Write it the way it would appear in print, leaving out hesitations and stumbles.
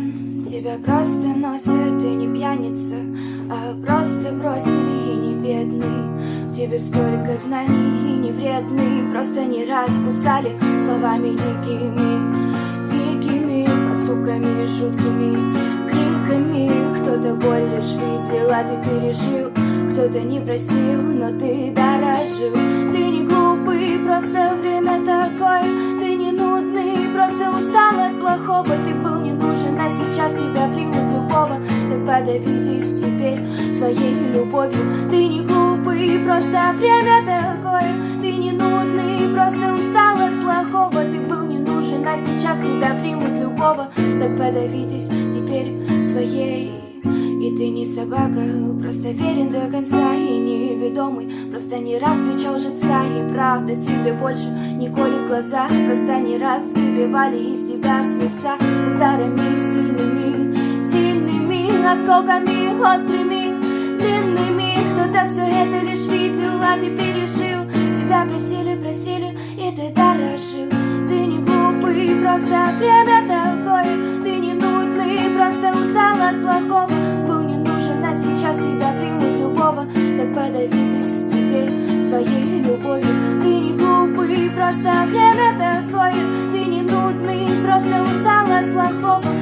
обман, тебя просто носят, ты не пьяница, а просто бросили и не бедный. В тебе столько знаний и не вредный, просто не раз кусали словами дикими, дикими поступками, жуткими криками. Кто-то боль лишь видел, а ты пережил, кто-то не просил, но ты дорожил. Ты не глупый, просто время такое. Ты не нудный, просто устал от плохого. Ты был не нужен, а сейчас тебя примут любого. Так подавитесь теперь своей любовью. Ты не глупый, просто время такое. Ты не нудный, просто устал от плохого. Ты был не нужен, а сейчас тебя примут любого. Так подавитесь теперь своей. И ты не собака, просто верен до конца и неведомый. Просто не раз встречал лжеца, и правда тебе больше не колет глаза. Просто не раз выбивали из тебя свинца ударами сильными, сильными осколками, острыми, длинными. Кто-то все это лишь видел, а ты пережил. Тебя просили, просили, и ты дорожил. Ты не глупый, просто время такое. Ты не нудный, просто устал от плохого. Был не нужен, а сейчас тебя примут любого. Так подавитесь теперь своей любовью. Ты не глупый, просто время такое. Ты не нудный, просто устал от плохого.